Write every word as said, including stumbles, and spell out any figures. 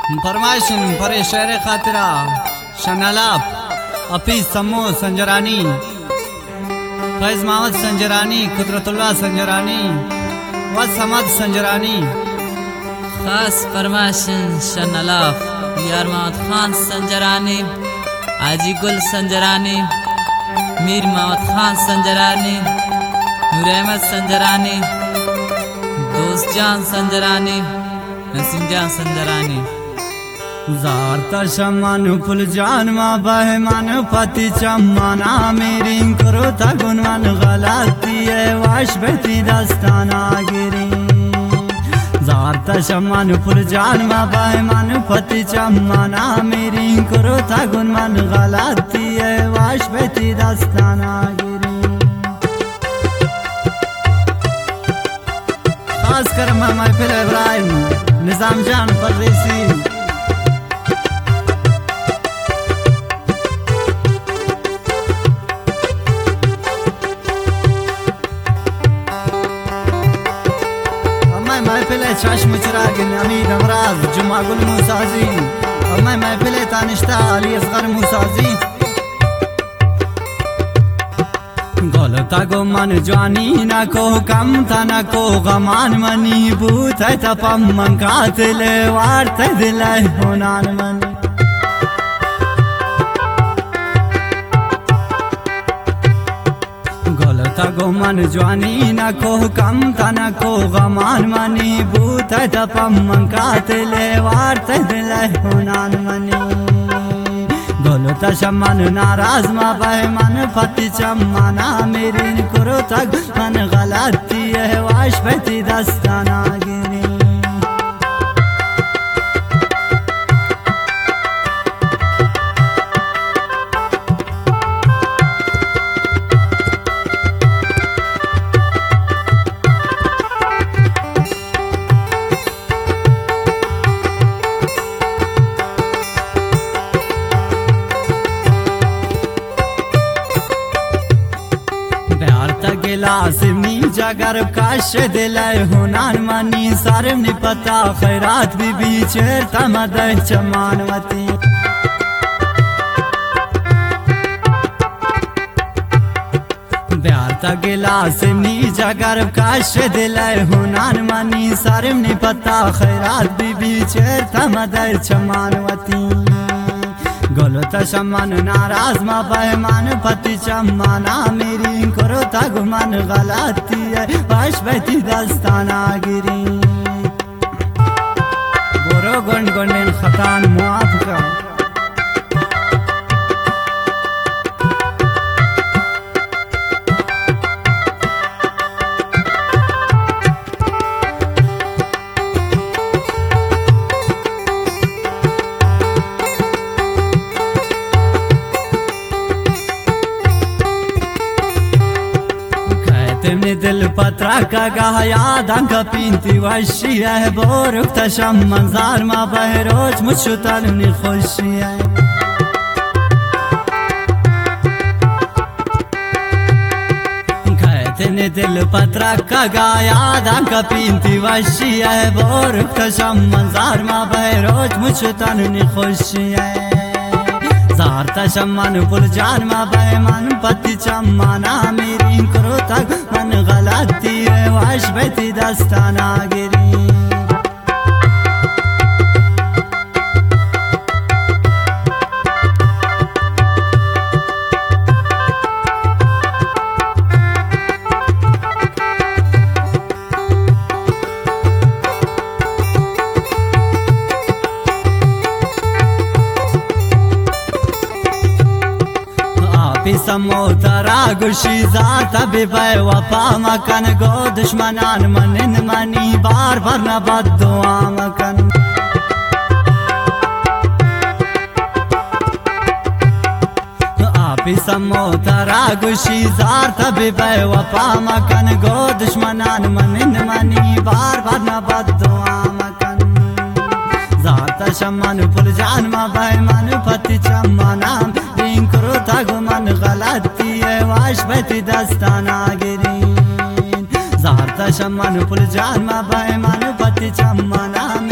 फरमाइशन परे शेर खातिरा शनालाप अपी समो संजरानी फैज मोहम्मद संजरानी कुदरतुल्लाह संजरानी व समद संजरानी। खास फरमाइशन शनालाप यार मोहम्मद खान संजरानी, आजी गुल संजरानी, मीर मोहम्मद खान संजरानी, नूर अहमद संजरानी, दोस्त जान संजरानी, नसीम जान संजरानी। ज़ारता शमान फुल जान मा बहमान पति चम्माना मेरी करो तगुनवन गलती है वाश बेती दस्ताना गिरी। ज़ारता शमान फुल जान मा बहमान पति चम्माना मेरी करो तगुनवन गलती है वाश बेती दस्ताना गिरी। खास कर महफिल इब्राहिम निजाम जान परदेसी महफिल चश्म चिराग अमीर अमराज जुमा गुल मूसाजी और मैं महफिल तानिश्ता अली असगर मूसाजी। गलता गो मन जानी न को कम था न को गमान मनी बूथ है तपम मन कातिल वार्त दिल होनान मनी। गलता गो मन जानी न को कम था न को गमान मनी बूथ है तपम मन कातिल वार्त दिल होनान मनी। गलता शमन नाराज मा बहमान फति चम्माना मेरी करो तक मन गलती है वाश बेती दस्ताना गिरी। लाज़मी जगर काश दिलाय होनान मनी सारे ने पता खैरात भी बीचेर तमद चमानवती। ब्यार तक लाज़मी जगर काश दिलाय होनान मनी सारे ने पता खैरात भी बीचेर तमद चमानवती। गलता शमन नाराज मा बहमान पति चम्माना मेरी करो तगुमन गलती है वाश बेती दस्ताना गिरी। बोरो गंड गंडेन खतान मुआफ का तेमने दिल पत्रा का गाह याद अंक पीनती वशी है बोरुक तशम मंजार मा बहरोज मुझो तलनी खुशी है। तेने दिल पत्रा का गाह याद अंक पीनती वशी है बोरुक तशम मंजार मा बहरोज मुझो तलनी खुशी है। ज़ारता शमन फुल जान मा बहमान पति चम्माना मेरी करो तक मन गलती है वाश बेती दस्ताना गिरी। समो तरा गुशी जात बिबय वफा मकन गो दुश्मनान मनिन मनी बार बार न बद्दुआ मकन। आपी समो तरा गुशी जात बिबय वफा मकन गो दुश्मनान मनिन मनी बार बार न बद्दुआ मकन। ज़ारता शमन फुल जान मा बहमान पति चम्माना करो तगुमन गलती है वाश बेती दस्ताना गिरी। ज़ारता शमन फुल जान मा बहमान पति चम्माना